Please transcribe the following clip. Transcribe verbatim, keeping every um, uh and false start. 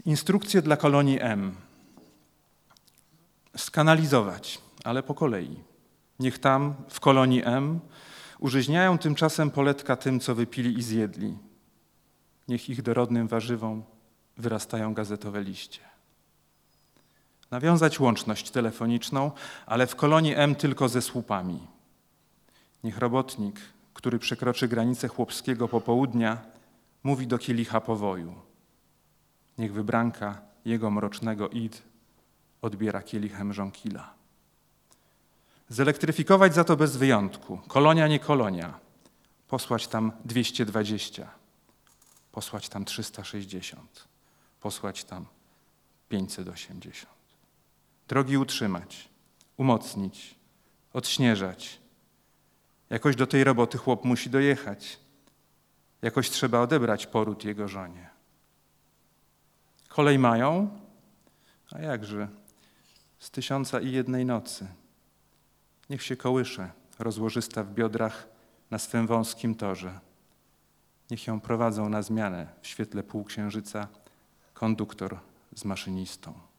Instrukcje dla kolonii M. Skanalizować, ale po kolei. Niech tam, w kolonii M, użyźniają tymczasem poletka tym, co wypili i zjedli. Niech ich dorodnym warzywom wyrastają gazetowe liście. Nawiązać łączność telefoniczną, ale w kolonii M tylko ze słupami. Niech robotnik, który przekroczy granicę chłopskiego popołudnia, mówi do kielicha powoju. Niech wybranka jego mrocznego id odbiera kielichem żonkila. Zelektryfikować za to bez wyjątku. Kolonia, nie kolonia. Posłać tam dwieście dwadzieścia. Posłać tam trzysta sześćdziesiąt. Posłać tam pięćset osiemdziesiąt. Drogi utrzymać, umocnić, odśnieżać. Jakoś do tej roboty chłop musi dojechać. Jakoś trzeba odebrać poród jego żonie. Kolej mają? A jakże? Z tysiąca i jednej nocy. Niech się kołysze, rozłożysta w biodrach na swym wąskim torze. Niech ją prowadzą na zmianę w świetle półksiężyca konduktor z maszynistą.